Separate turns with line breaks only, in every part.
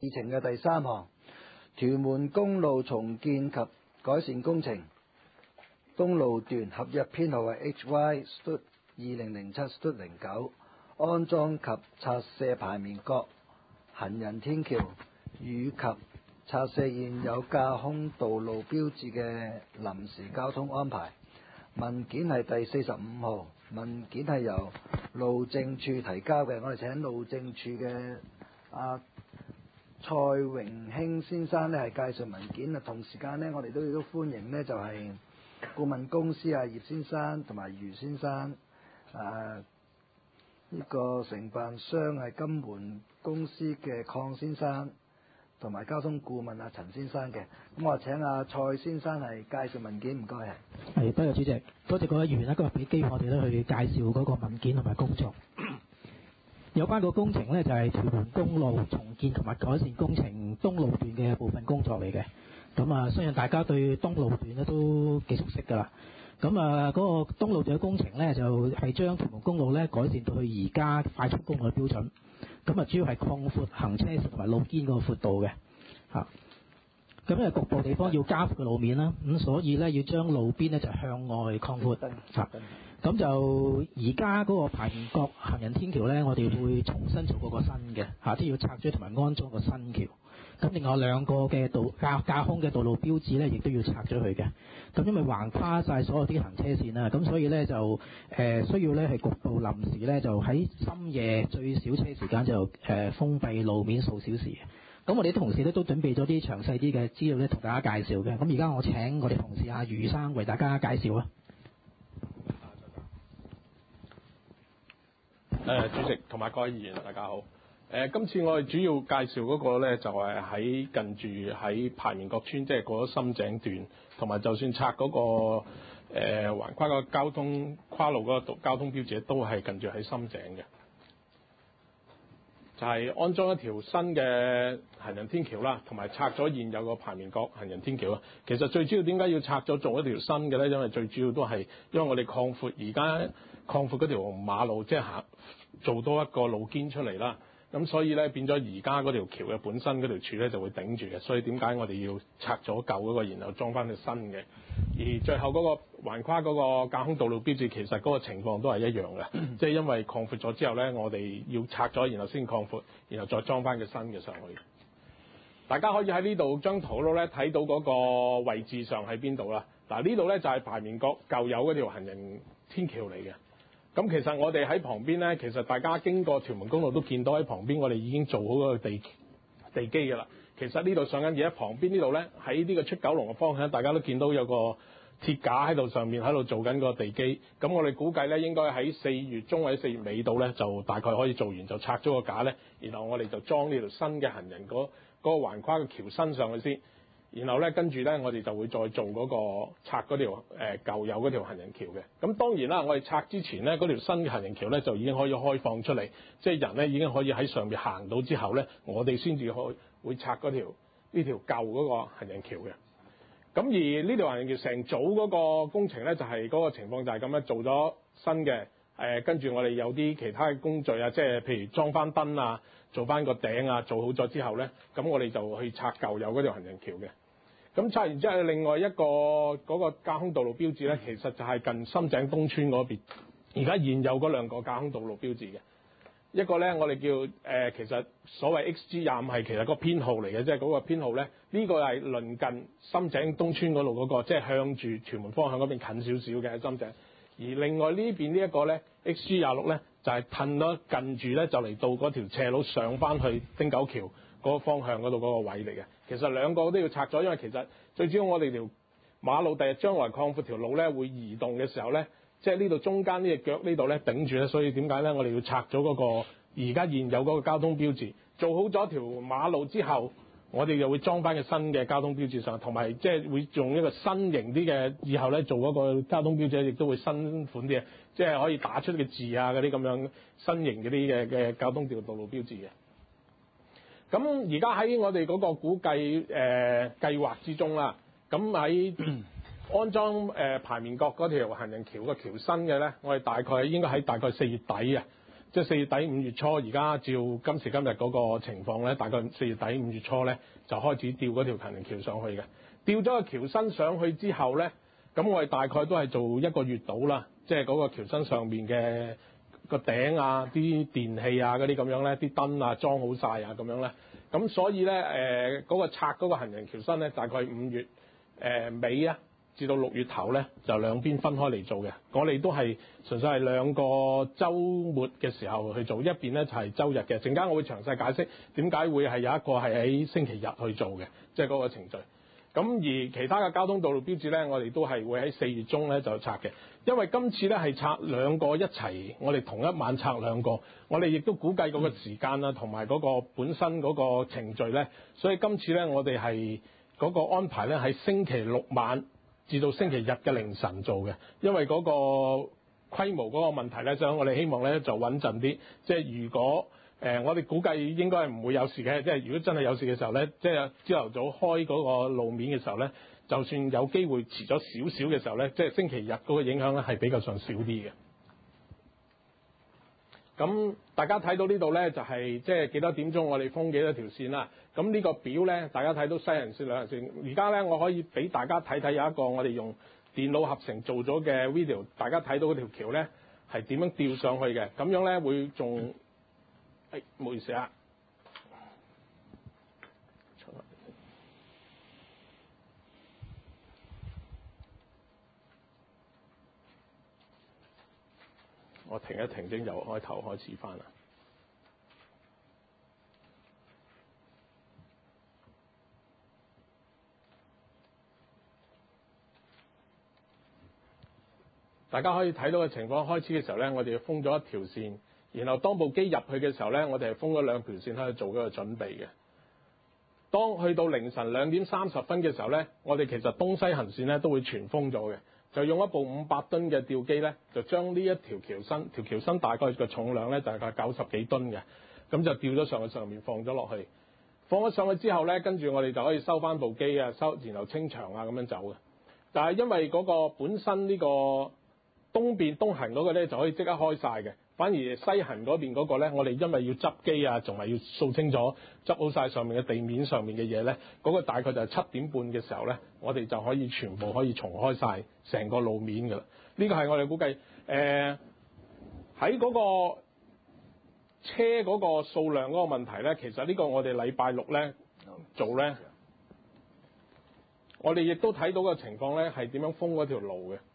議程嘅第三項，屯門公路重建及改善工程東路段合約編號為 HY/2007/09 安裝及拆卸排面角行人天橋與及拆卸現有架空道路標誌嘅臨時交通安排。文件係第45號，文件係由路政處提交嘅。我哋請路政處嘅蔡榮興先生呢係介紹文件啊。同時間呢，我哋都歡迎呢就係顧問公司葉先生同埋余先生。呢個承辦商係金門公司嘅鄺先生，同埋交通顧問陳先生嘅。咁我請蔡先生係介紹文件，唔該。
係，多謝主席，多謝各位議員今日俾機會我哋去介紹嗰個文件同埋工作。有關個工程呢，就係屯門公路重建同埋改善工程東路段嘅部分工作嚟嘅。咁相信大家對東路段呢都幾熟悉㗎啦。咁嗰個東路段嘅工程呢，就係將屯門公路呢改善到去而家快速公路嘅標準。咁主要係擴闊行車線同埋路肩嗰個闊度嘅。咁因為局部地方要加闊嘅路面啦，咁所以呢要將路邊呢就向外擴闊。咁就而家嗰個排面角行人天橋呢，我哋會重新做過個新嘅，即係要拆咗同埋安裝個新橋。咁另外兩個嘅架空嘅道路標誌呢，亦都要拆咗佢嘅。咁因為橫跨晒所有啲行車線啦，咁所以呢就需要呢係局部臨時呢就喺深夜最少車時間就封閉路面數小時。咁我哋啲同事呢都準備咗啲詳細啲嘅資料呢同大家介紹嘅。咁而家我請我哋同事余生為大家介紹啊。
主席同埋各位議員大家好。今次我哋主要介紹嗰個呢，就係喺近住喺排面角村，即係過咗深井段，同埋就算拆嗰個橫跨個交通跨路嗰個交通標誌，都係近住喺深井嘅。就係安裝一條新嘅行人天橋啦，同埋拆咗現有個排面角行人天橋啦。其實最主要點解要拆咗做一條新嘅呢？因為最主要都係因為我哋擴闊嗰條馬路，即係做多一個路肩出嚟啦。咁所以呢，變咗而家嗰條橋嘅本身嗰條柱呢就會頂住嘅。所以點解我哋要拆咗舊嗰個，然後裝翻條新嘅？而最後嗰個橫跨嗰個架空道路標誌，其實嗰個情況都係一樣嘅。即係因為擴闊咗之後呢，我哋要拆咗，然後先擴闊，然後再裝翻個新嘅上去。大家可以喺呢度張圖度呢睇到嗰個位置上喺邊度啦。嗱，呢度呢就係排面角舊有嗰條行人天橋嚟嘅。咁其實我哋喺旁邊呢，其實大家經過屯門公路都見到喺旁邊，我哋已經做好個地基㗎啦。其實呢度上緊嘢，旁邊呢度呢，喺呢個出九龍嘅方向，大家都見到有個鐵架喺度，上面喺度做緊個地基。咁我哋估計呢，應該喺4月中或者4月尾度呢，就大概可以做完，就拆咗個架呢。然後我哋就裝呢條新嘅行人嗰個橫跨嘅橋身上去先。然後呢，跟住呢，我哋就會再做嗰個拆嗰條舊有嗰條行人橋嘅。咁當然啦，我哋拆之前呢，嗰條新嘅行人橋呢，就已經可以開放出嚟，即係人呢已經可以喺上面行到之後呢，我哋先至會拆呢條舊嗰個行人橋嘅。咁而呢條行人橋成組嗰個工程呢，就係嗰個情況就係咁樣，做咗新嘅。跟住我哋有啲其他嘅工序啊，即係譬如裝翻燈啊，做翻個頂啊，做好咗之後呢，咁我哋就去拆舊有嗰條行人橋嘅。咁拆完之後，另外一個嗰個架空道路標誌呢，其實就係近深井東村嗰邊，而家現有嗰兩個架空道路標誌嘅。一個呢，我哋叫其實所謂 XG25係其實個編號嚟嘅，即係嗰個編號呢，呢個係鄰近深井東村嗰度嗰個，即係向住屯門方向嗰邊近少少嘅喺深井。而另外呢邊呢一個呢 XG26 呢，就係褪咗近住呢，就嚟到嗰條斜路上翻去汀九橋嗰個方向嗰度嗰個位嚟嘅。其實兩個都要拆咗，因為其實最主要我哋條馬路第日將來擴闊條路呢，會移動嘅時候呢，即係呢度中間呢隻腳呢度呢頂住呢，所以點解呢？我哋要拆咗嗰個而家現有嗰個交通標誌，做好咗條馬路之後，我哋又會裝翻個新嘅交通標誌上，同埋即係會用一個新型啲嘅，以後呢做嗰個交通標誌亦都會新款啲嘅，即係可以打出嘅字啊嗰啲咁樣新型嗰啲嘅交通道路標誌嘅。咁而家喺我哋嗰個估計計劃之中啦，咁喺安裝排面角嗰條行人橋個橋身嘅呢，我哋應該喺大概4月底啊， 即係4月底5月初，而家照今時今日嗰個情況咧，大概4月底5月初咧就開始吊嗰條行人橋上去嘅。吊咗個橋身上去之後咧，咁我哋大概都係做1個月到啦，即係嗰個橋身上面嘅個頂啊、啲電器啊嗰啲咁樣咧，啲燈啊裝好晒啊咁樣咧。咁所以咧嗰個拆嗰個行人橋身咧，大概5月尾啊，至到6月頭咧，就兩邊分開嚟做嘅。我哋都係純粹係2個週末嘅時候去做，一邊咧就係週日嘅。陣間我會詳細解釋點解會係有一個係喺星期日去做嘅，即係嗰個程序。咁而其他嘅交通道路標誌咧，我哋都係會喺4月中咧就拆嘅。因為今次咧係拆2個一齊，我哋同一晚拆2個，我哋亦都估計嗰個時間啦，同埋嗰個本身嗰個程序咧，所以今次咧我哋係嗰個安排咧喺星期6晚至到星期日嘅凌晨做嘅，因為嗰個規模嗰個問題咧，所以我哋希望咧就穩陣啲。即係如果我哋估計應該係唔會有事嘅，即係如果真係有事嘅時候咧，即係朝頭早開嗰個路面嘅時候咧，就算有機會遲咗少少嘅時候咧，即係星期日嗰個影響咧係比較上少啲嘅。咁大家睇到呢度咧，就係即係幾多點鐘我哋封幾多條線啦。咁呢個表咧，大家睇到西行線兩行線。而家咧，我可以俾大家睇睇有一個我哋用電腦合成做咗嘅 video， 大家睇到嗰條橋咧係點樣吊上去嘅。咁樣咧會仲唔好意思啊。我停一停先，由開頭開始翻啦。大家可以睇到嘅情況，開始嘅時候咧，我哋封咗一條線，然後當部機入去嘅時候咧，我哋係封咗2條線喺度做嗰個準備嘅。當去到凌晨2點30分嘅時候咧，我哋其實東西行線咧都會全封咗嘅。就用一部500噸嘅吊機咧，就將呢一條橋身大概個重量咧大概90幾噸嘅，咁就吊咗上去上面放咗落去。放咗上去之後咧，跟住我哋就可以收翻部機啊，然後清場啊咁樣走嘅。但係因為嗰個本身呢個東行嗰個咧就可以即刻開晒嘅，反而西行嗰邊嗰個咧，我哋因為要執機啊，仲係要掃清楚、執好晒上面嘅地面上面嘅嘢咧，嗰個大概就係7點半嘅時候咧，我哋就可以全部可以重開晒成個路面㗎啦。呢個係我哋估計喺嗰個車嗰個數量嗰個問題咧，其實呢個我哋禮拜6咧做咧，我哋亦都睇到個情況咧係點樣封嗰條路嘅。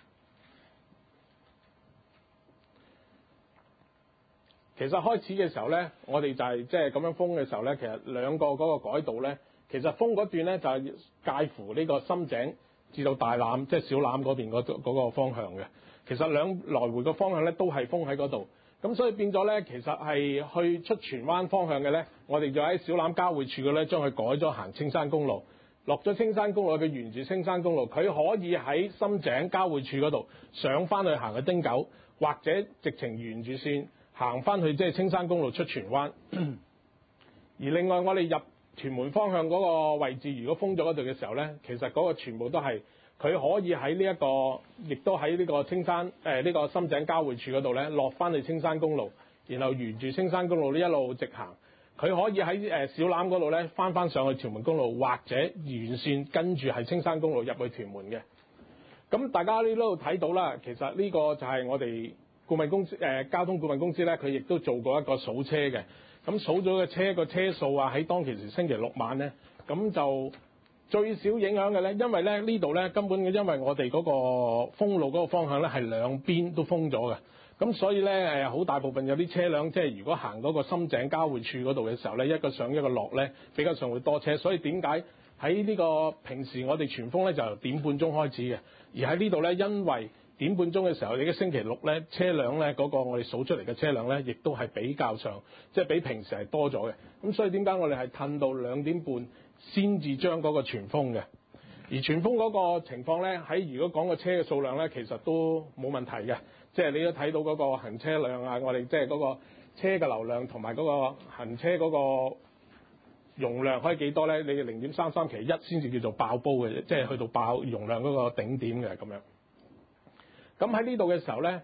其實開始嘅時候咧，我哋就係即係咁樣封嘅時候咧，其實2個嗰個改道咧，其實封嗰段咧就係介乎呢個深井至到大欖，即係小欖嗰邊嗰個方向嘅。其實來回個方向咧都係封喺嗰度，咁所以變咗咧，其實係去出荃灣方向嘅咧，我哋就喺小欖交匯處嘅咧，將佢改咗行青山公路，落咗青山公路，佢沿住青山公路，佢可以喺深井交匯處嗰度上翻去行去汀九，或者直情沿住線行翻去即係青山公路出荃灣。而另外我哋入屯門方向嗰個位置，如果封咗嗰度嘅時候咧，其實嗰個全部都係佢可以喺呢一個，亦都喺呢個青山呢個深井交匯處嗰度咧，落翻去青山公路，然後沿住青山公路呢一路直行。佢可以喺小欖嗰度咧翻上去屯門公路，或者沿線跟住係青山公路入去屯門嘅。咁大家呢度睇到啦，其實呢個就係我哋顧問公司交通顧問公司咧，佢亦都做過一個數車嘅。咁數咗個車個車數啊，喺當其時星期6晚咧，咁就最少影響嘅咧，因為咧呢度咧根本因為我哋嗰個封路嗰個方向咧係兩邊都封咗嘅。咁所以咧好大部分有啲車輛，即係如果行嗰個深井交匯處嗰度嘅時候咧，一個上一個落咧，比較上會多車。所以點解喺呢個平時我哋全封咧就由點半鐘開始嘅，而喺呢度咧因為點半鐘嘅時候，你嘅星期6咧車輛咧嗰個我哋數出嚟嘅車輛咧，亦都係比較上即係比平時係多咗嘅。咁所以點解我哋係褪到2點半先至將嗰個全封嘅？而全封嗰個情況咧，喺如果講個車嘅數量咧，其實都冇問題嘅。即係你都睇到嗰個行車量啊，我哋即係嗰個車嘅流量同埋嗰個行車嗰個容量可以幾多咧？你0.33其實1先至叫做爆煲嘅，即係去到爆容量嗰個頂點嘅咁樣。咁喺呢度嘅時候咧，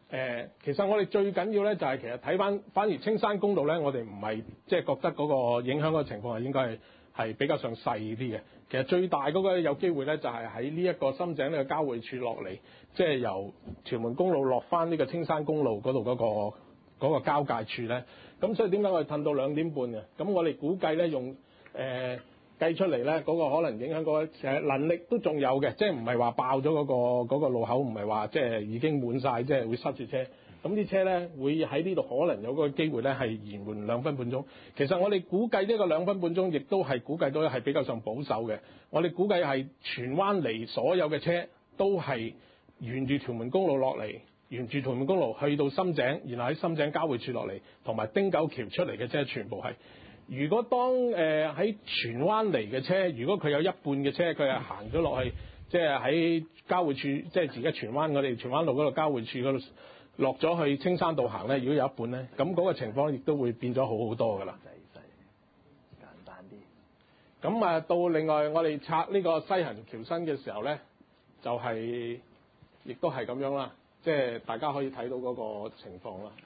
其實我哋最緊要咧就係其實睇翻，反而青山公路咧，我哋唔係即係覺得嗰個影響嗰個情況係應該係比較上細啲嘅。其實最大嗰個有機會咧就係喺呢一個深井呢個交匯處落嚟，即係由屯門公路落翻呢個青山公路嗰度嗰個交界處咧。咁所以點解我哋褪到2點半嘅？咁我哋估計咧用計出嚟咧，嗰個可能影響個能力都仲有嘅，即係唔係話爆咗嗰個路口，唔係話即係已經滿晒，即係會塞住車。咁啲車咧會喺呢度可能有個機會咧係延緩2分半鐘。其實我哋估計呢個2分半鐘亦都係估計到係比較上保守嘅。我哋估計係荃灣嚟所有嘅車都係沿住屯門公路落嚟，沿住屯門公路去到深井，然後喺深井交匯處落嚟，同埋汀九橋出嚟嘅車全部係。如果當喺荃灣嚟嘅車，如果佢有一半嘅車佢係行咗落去，即係喺交匯處，即係而家荃灣我哋荃灣路嗰度交匯處嗰度落咗去青山道行咧，如果有一半咧，咁嗰個情況亦都會變咗好多㗎啦。
簡單啲。
咁到另外我哋拆呢個西行橋身嘅時候咧，就係亦都係咁樣啦，即係大家可以睇到嗰個情況啦。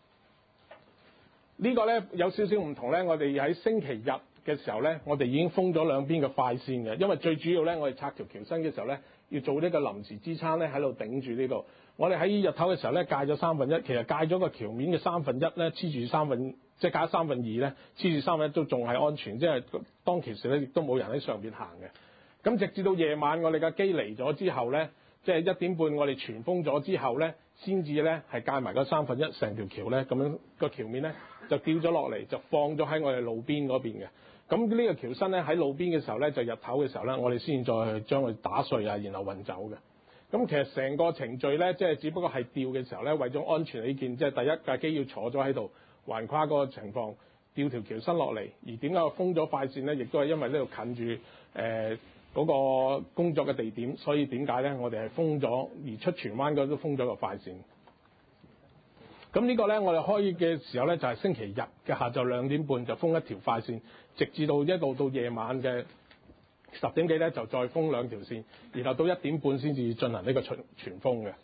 呢個咧有少少唔同咧，我哋喺星期日嘅時候咧，我哋已經封咗兩邊嘅快線嘅，因為最主要咧，我哋拆條橋身嘅時候咧，要做呢個臨時支撐咧喺度頂住呢度。我哋喺日頭嘅時候咧，界咗1/3，其實界咗個橋面嘅1/3咧，黐住即係加2/3咧，黐住1/3都仲係安全，即係當其時咧亦都冇人喺上邊行嘅。咁直至到夜晚我哋架機嚟咗之後咧，即係1點半我哋全封咗之後咧，先至咧係界埋個1/3成條橋咧，咁樣個橋面咧就掉咗落嚟，就放咗喺我哋路邊嗰邊嘅。咁呢個橋身咧喺路邊嘅時候咧，就日頭嘅時候咧，我哋先再將佢打碎啊，然後運走嘅。咁其實成個程序咧，即係只不過係吊嘅時候咧，為咗安全起見，即係第一架機要坐咗喺度橫跨嗰個情況，吊條橋身落嚟。而點解封咗快線咧？亦都係因為呢度近住嗰個工作嘅地點，所以點解咧？我哋係封咗，而出荃灣嗰都封咗個快線。咁呢個咧，我哋開嘅時候咧，就係星期日嘅下晝2點半就封一條快線，直至到一路到夜晚嘅10點幾咧，就再封2條線，然後到1點半先至進行呢個全封嘅。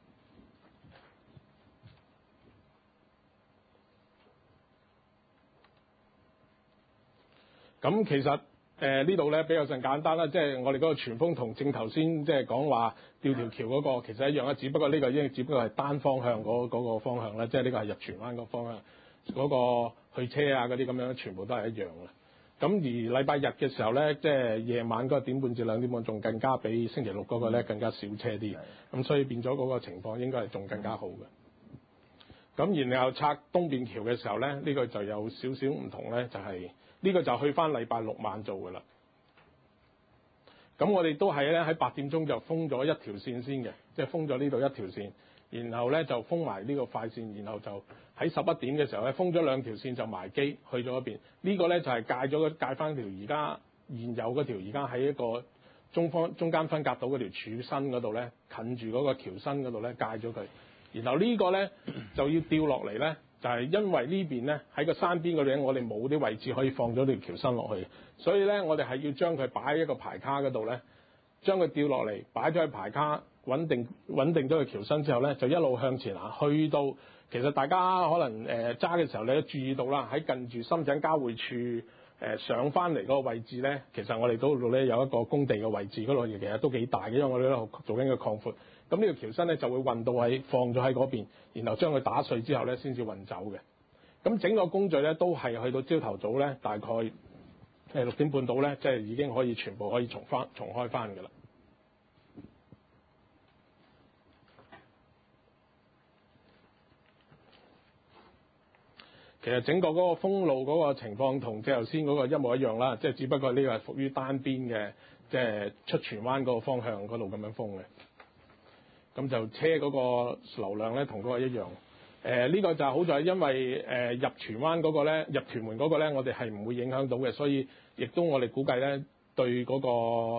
咁其實呢度咧比較上簡單啦，即係我哋嗰個全封同正頭先即係講話吊條橋嗰個其實一樣啦，只不過呢個只不過係單方向嗰個方向啦，即係呢個係入荃灣個方向，嗰個去車啊嗰啲咁樣全部都係一樣嘅。咁而禮拜日嘅時候咧，即係夜晚嗰1點半至2點半仲更加比星期六嗰個咧更加少車啲，咁所以變咗嗰個情況應該係仲更加好嘅。咁然後拆東邊橋嘅時候咧，呢個就有少少唔同咧，就係呢個就去翻禮拜六晚做㗎啦。咁我哋都係咧喺8點鐘就封咗一條線先嘅，即係封咗呢度一條線，然後咧就封埋呢個快線，然後就喺11點嘅時候咧封咗2條線就埋機去咗嗰邊。呢個咧就係界翻條而家現有嗰條而家喺一個中間分隔島嗰條柱身嗰度咧，近住嗰個橋身嗰度咧界咗佢。然後呢個咧就要掉落嚟咧，就係因為呢邊咧喺個山邊嗰度，我哋冇啲位置可以放咗條橋身落去，所以咧我哋係要將佢擺喺一個排卡嗰度咧，將佢掉落嚟擺咗喺排卡，穩定咗個橋身之後咧，就一路向前行，去到其實大家可能揸嘅時候你都注意到啦，喺近住深井交匯處上翻嚟嗰個位置咧，其實我哋嗰度咧有一個工地嘅位置，嗰度其實都幾大嘅，因為我哋喺度做緊個擴闊。咁呢個橋身咧就會運到放咗喺嗰邊，然後將佢打碎之後咧先至運走嘅。咁整個工序咧都係去到朝頭早咧，大概6點半到咧，即係已經可以全部可以重開翻㗎啦。其實整個嗰個封路嗰個情況同即係頭先嗰個一模一樣啦，即係只不過呢個係屬於單邊嘅，即係出荃灣嗰個方向嗰度咁樣封嘅。咁就車嗰個流量咧同嗰個一樣。呢個就好在因為入荃灣嗰個咧，入屯門嗰個咧，我哋係唔會影響到嘅，所以亦都我哋估計咧對嗰個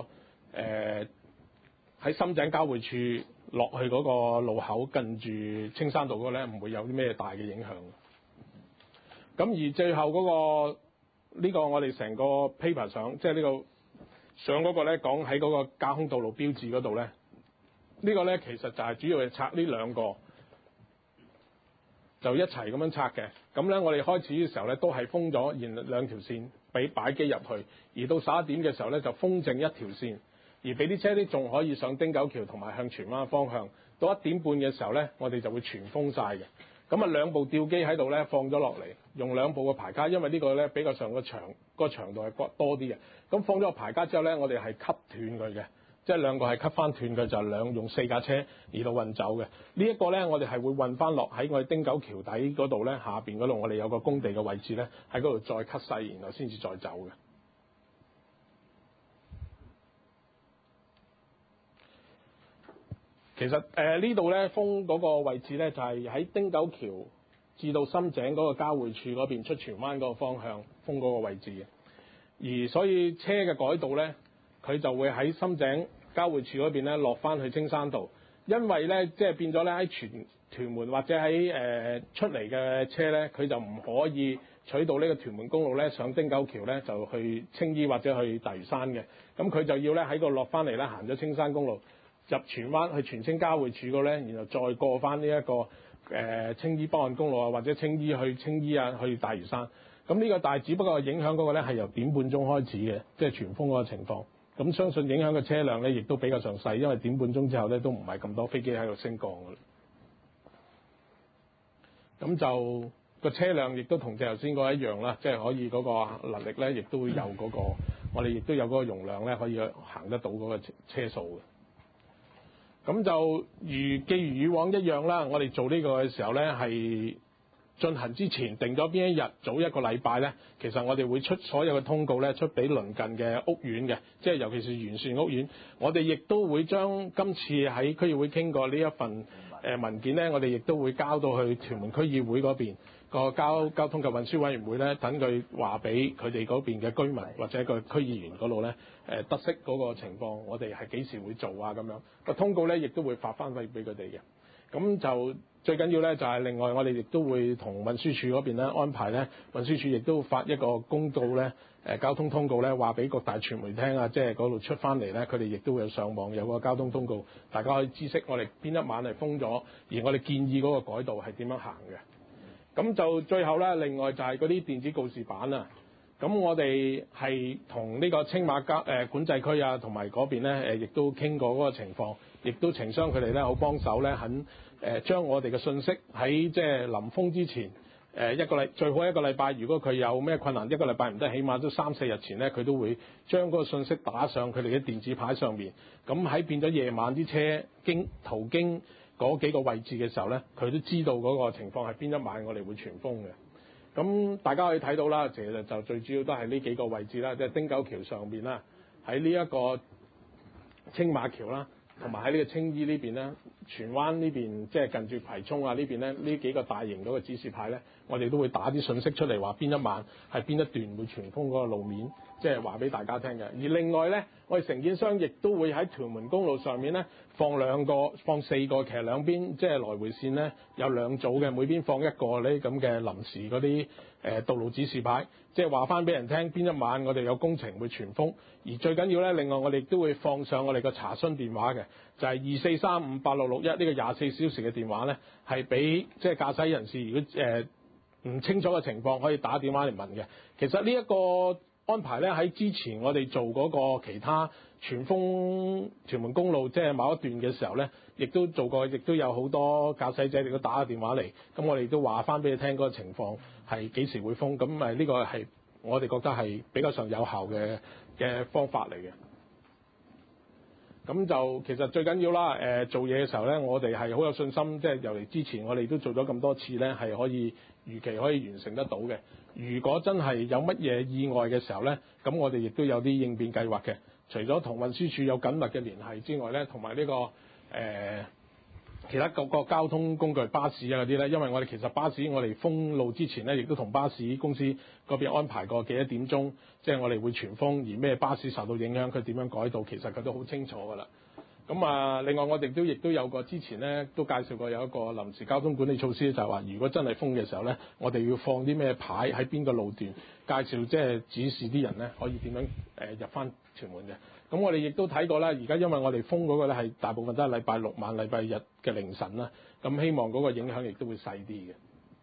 喺深井交匯處落去嗰個路口近住青山道嗰個咧，唔會有啲咩大嘅影響。咁而最後嗰個呢個我哋成個 paper 上，即係呢個上嗰個咧講喺嗰個架空道路標誌嗰度咧。呢個咧其實就係主要係拆呢兩個就一齊咁樣拆嘅。咁咧我哋開始嘅時候咧都係封咗兩條線俾擺機入去，而到11點嘅時候咧就封正一條線，而俾啲車咧仲可以上汀九橋同埋向荃灣方向。到1點半嘅時候咧，我哋就會全封晒嘅。咁啊2部吊機喺度咧放咗落嚟，用2部嘅排卡，因為呢個咧比較上個長度係多啲嘅。咁放咗個排卡之後咧，我哋係 cut 斷佢嘅，即係2個係 cut 翻斷佢，就用4架車而到運走嘅。呢一個咧，我哋係會運翻落喺我哋汀九橋底嗰度咧，下邊嗰度我哋有個工地嘅位置咧，喺嗰度再 cut 細，然後先至再走嘅。其實呢度咧封嗰個位置咧，就係喺汀九橋至到深井嗰個交匯處嗰邊出荃灣嗰個方向封嗰個位置嘅。而所以車嘅改道咧，佢就會喺深井交匯處嗰邊咧落翻去青山道，因為咧即係變咗咧喺屯門或者喺出嚟嘅車咧，佢就唔可以取到呢個屯門公路咧上汀九橋咧就去青衣或者去大嶼山嘅，咁佢就要咧喺度落翻嚟咧行咗青山公路入荃灣去荃青交匯處嗰咧，然後再過翻呢一個青衣北岸公路啊，或者青衣去青衣啊，去大嶼山。咁呢個但係只不過影響嗰個咧係由點半鐘開始嘅，即係全封嗰個情況。咁相信影響嘅車輛咧，亦都比較上細，因為點半鐘之後咧都唔係咁多飛機喺度升降㗎啦。咁就個車輛亦都同頭先嗰個一樣啦，即係可以嗰個能力咧，亦都會有嗰個，我哋亦都有嗰個容量咧，可以行得到嗰個車數嘅。咁就既如以往一樣啦，我哋做呢個嘅時候咧，係進行之前定咗邊一日，早1個禮拜咧，其實我哋會出所有嘅通告咧，出俾鄰近嘅屋苑嘅，即係尤其是完善屋苑。我哋亦都會將今次喺區議會傾過呢一份文件咧，我哋亦都會交到去屯門區議會嗰邊個交通及運輸委員會咧，等佢話俾佢哋嗰邊嘅居民或者個區議員嗰度咧，得悉嗰個情況，我哋係幾時會做啊咁樣。個通告咧亦都會發翻去俾佢哋嘅。咁就最緊要咧就係另外我哋亦都會同運輸署嗰邊咧安排咧，運輸署亦都發一個公告咧，交通通告咧話俾各大傳媒聽啊，即係嗰度出翻嚟咧，佢哋亦都會有上網有個交通通告，大家可以知悉我哋邊一晚係封咗，而我哋建議嗰個改道係點樣行嘅。咁就最後咧，另外就係嗰啲電子告示板啊。咁我哋係同呢個青馬管制區啊，同埋嗰邊咧亦都傾過嗰個情況，亦都情商佢哋咧好幫手咧，肯將我哋嘅信息喺即係臨封之前最好1個禮拜，如果佢有咩困難，1個禮拜唔得，起碼都3-4日前咧，佢都會將嗰個信息打上佢哋嘅電子牌上面。咁喺變咗夜晚啲車途經嗰幾個位置嘅時候咧，佢都知道嗰個情況係邊一晚我哋會全封嘅。咁大家可以睇到啦，其實就最主要都係呢幾個位置啦，即係汀九橋上邊啦，喺呢一個青馬橋啦，同埋喺呢個青衣呢邊咧，荃灣呢邊即係近住葵涌啊呢邊咧，呢幾個大型嗰個指示牌咧，我哋都會打啲信息出嚟，話邊一晚係邊一段會全封嗰個路面，即係話俾大家聽嘅。而另外咧，我哋承建商亦都會喺屯門公路上面咧放4個，其實兩邊即係來回線咧有2組嘅，每邊放1個呢咁嘅臨時嗰啲道路指示牌，即係話翻俾人聽邊一晚我哋有工程會全封。而最緊要咧，另外我哋都會放上我哋個查詢電話嘅，就係24358661呢個24小時嘅電話咧，係俾即係駕駛人士如果唔清楚嘅情況可以打電話嚟問嘅。其實呢一個安排咧喺之前我哋做嗰個其他全封屯門公路即係某一段嘅時候咧，亦都做過，亦都有好多駕駛者亦都打個電話嚟，咁我哋都話翻俾你聽嗰個情況係幾時會封，咁呢個係我哋覺得係比較上有效嘅方法嚟嘅。咁就其實最緊要啦，做嘢嘅時候咧，我哋係好有信心，即係由嚟之前我哋都做咗咁多次咧，係可以如期可以完成得到嘅。如果真係有乜嘢意外嘅時候咧，咁我哋亦都有啲應變計劃嘅。除咗同運輸署有緊密嘅聯繫之外咧，同埋呢個其他各個交通工具巴士啊嗰啲咧，因為我哋其實巴士我哋封路之前咧，亦都同巴士公司嗰邊安排過幾多點鐘，即係我哋會全封，而咩巴士受到影響，佢點樣改道，其實佢都好清楚㗎啦。咁另外我哋亦都有個之前咧都介紹過有一個臨時交通管理措施，就係話如果真係封嘅時候咧，我哋要放啲咩牌喺邊個路段，介紹即係指示啲人咧可以點樣入翻屯門嘅。咁我哋亦都睇過啦，而家因為我哋封嗰個咧係大部分都係禮拜6晚、禮拜日嘅凌晨啦，咁希望嗰個影響亦都會細啲嘅。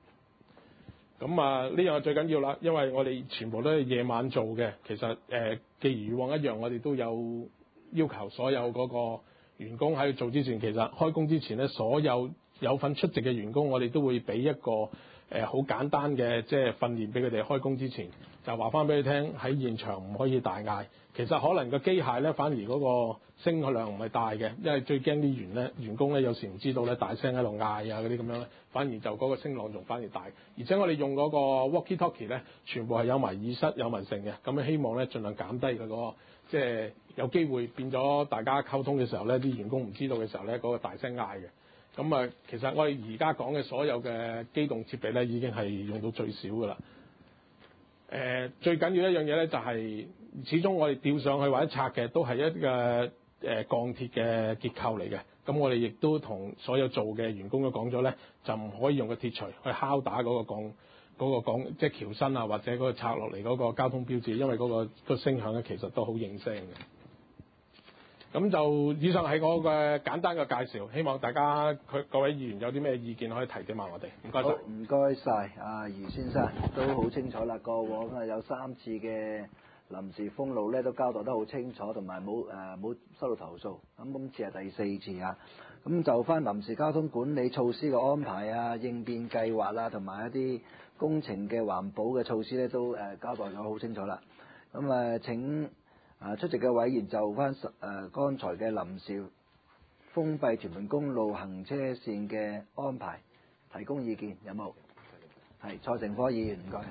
咁啊，呢樣最緊要啦，因為我哋全部都係夜晚做嘅。其實既如以往一樣，我哋都有要求所有嗰個員工喺度做之前，其實開工之前咧，所有份出席嘅員工，我哋都會俾一個好簡單嘅即係訓練俾佢哋開工之前，就話翻俾佢聽喺現場唔可以大嗌。其實可能個機械咧反而嗰個聲量唔係大嘅，因為最驚啲員工咧有時唔知道咧大聲喺度嗌啊嗰啲咁樣咧，反而就嗰個聲浪仲反而大。而且我哋用嗰個 walkie talkie 咧，全部係有埋耳塞有埋聲嘅，咁希望咧盡量減低嗰個即係有機會變咗大家溝通嘅時候咧，啲員工唔知道嘅時候咧嗰個大聲嗌嘅。咁啊，其實我哋而家講嘅所有嘅機動設備咧，已經係用到最少㗎啦。最緊要一樣嘢咧，就係始終我哋吊上去或者拆嘅都係一個鋼鐵嘅結構嚟嘅。咁我哋亦都同所有做嘅員工都講咗咧，就唔可以用個鐵錘去敲打嗰個即係橋身啊，或者嗰個拆落嚟嗰個交通標誌，因為嗰個聲響咧其實都好應聲嘅。咁就以上係我嘅簡單嘅介紹，希望大家各位議員有啲咩意見可以提點埋我哋。唔該晒。
唔該晒，阿余先生都好清楚啦。過往啊有3次嘅臨時封路咧，都交代得好清楚，同埋冇收到投訴。咁今次係第4次啊。咁就翻臨時交通管理措施嘅安排啊、應變計劃啊，同埋一啲工程嘅環保嘅措施咧，都交代咗好清楚啦。咁請出席嘅委員就翻剛才嘅臨時封閉屯門公路行車線嘅安排提供意見，有冇？係蔡成科議員，唔該。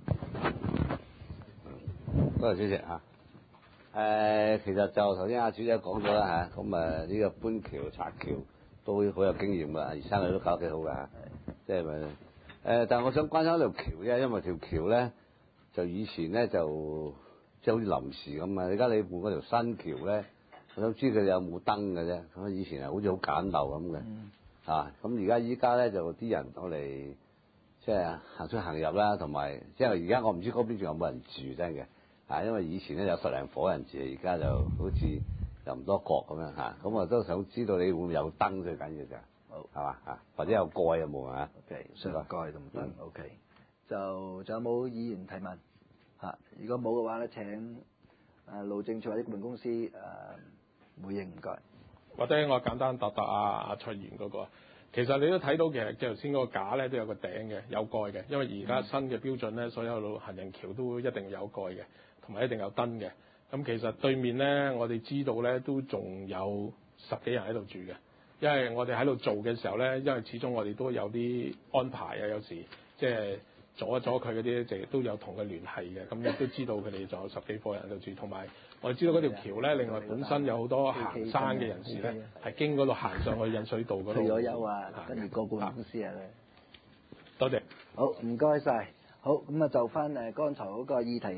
多謝主席嚇。其實就頭先阿主席講咗啦嚇，咁呢個搬橋拆橋都好有經驗㗎，而生佢都搞得幾好㗎嚇，即係咪？但係我想關心一條橋啫，因為條橋咧就以前咧就即係好似臨時咁啊！而家你換嗰條新橋咧，我想知佢有冇燈嘅啫。咁以前係好似好簡陋咁嘅，咁依家咧就啲人我哋即係行出行入啦，同埋即係而家我唔知嗰邊仲有冇人住真嘅，因為以前咧有10零夥人住，而家就好似又唔多角咁樣嚇。咁我都想知道你會唔會有燈最緊要就好係嘛或者有蓋有冇啊
？OK， 上蓋同燈 OK。仲有冇議員提問？如果冇嘅話咧，請路政署或者顧問公司回應，唔該。
或者我簡單答阿蔡議員嗰個。其實你都睇到嘅，頭先嗰個架咧都有個頂嘅，有蓋嘅。因為而家新嘅標準咧，所有路行人橋都一定有蓋嘅，同埋一定有燈嘅。咁其實對面咧，我哋知道咧都仲有10幾人喺度住嘅。因為我哋喺度做嘅時候咧，因為始終我哋都有啲安排啊，有時即係阻一阻佢嗰啲，就都有同佢聯繫嘅。咁亦都知道佢哋仲有10幾夥人喺度住，同埋我哋知道嗰條橋咧，另外本身有好多行山嘅人士咧，係經嗰度行上去引水道嗰度。
退咗休啊，跟住個顧問公司啊咧。
多謝。
好，唔該晒。好，咁就翻剛才嗰個議題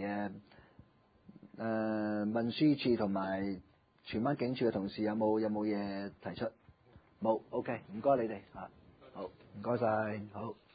運輸處同埋荃灣警署嘅同事有冇嘢提出？冇 ，OK， 唔該你哋嚇。好，唔該晒，好。